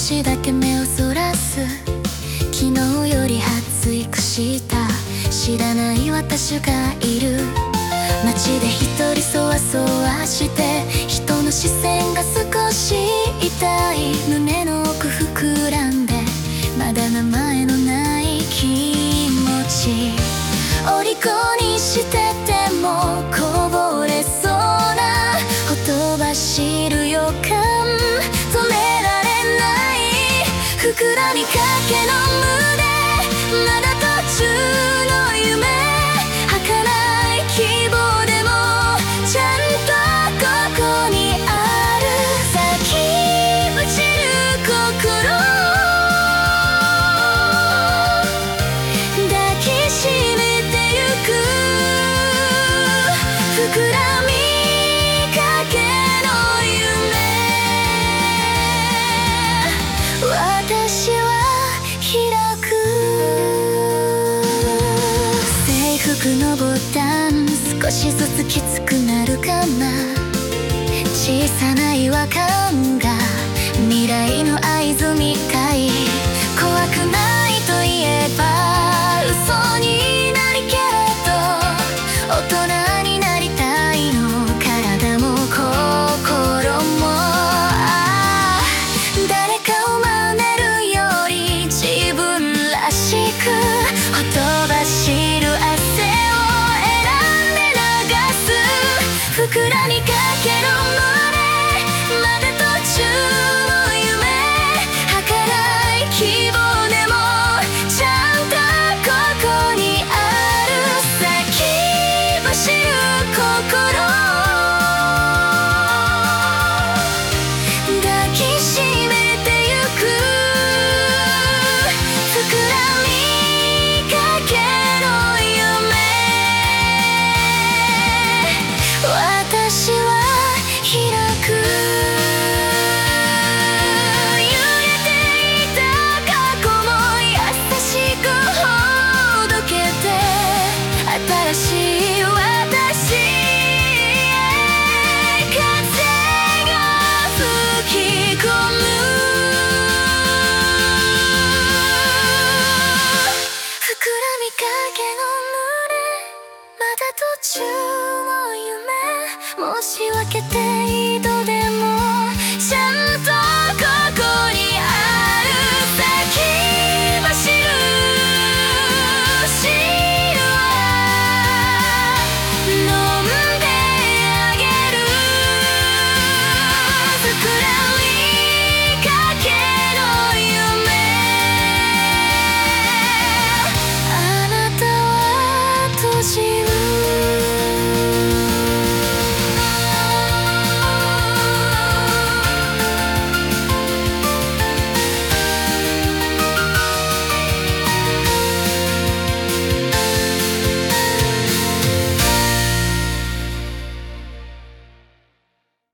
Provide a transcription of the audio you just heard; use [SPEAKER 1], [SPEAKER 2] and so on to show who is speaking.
[SPEAKER 1] しだけ目をそらす。昨日より発育した、知らない私がいる。街で一人そわそわして、人の視線が少し痛い。胸の奥膨らんで、まだ名前のない気持ち。虜にしててもこぼれそうなほとばしる予感、止められない。膨らみかけの胸、まだ途中の夢。儚い希望でもちゃんとここにある。咲き落ちる心、抱きしめてゆく。膨らみかけの夢、私は開く。制服のボタン少しずつきつくなるかな。小さな違和感が未来の合図みたい。